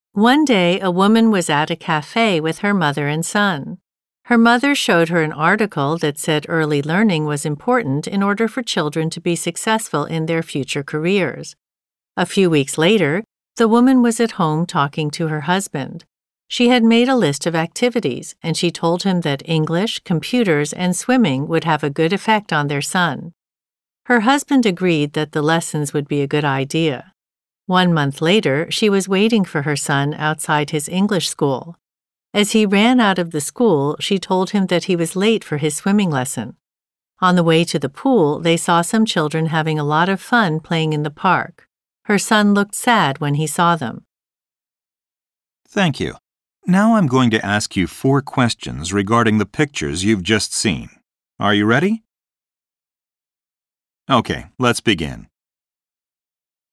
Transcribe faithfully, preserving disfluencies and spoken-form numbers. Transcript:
One day, a woman was at a cafe with her mother and son. Her mother showed her an article that said early learning was important in order for children to be successful in their future careers. A few weeks later, the woman was at home talking to her husband. She had made a list of activities, and she told him that English, computers, and swimming would have a good effect on their son. Her husband agreed that the lessons would be a good idea. One month later, she was waiting for her son outside his English school. As he ran out of the school, she told him that he was late for his swimming lesson. On the way to the pool, they saw some children having a lot of fun playing in the park. Her son looked sad when he saw them. Thank you. Now I'm going to ask you four questions regarding the pictures you've just seen. Are you ready? Okay, let's begin.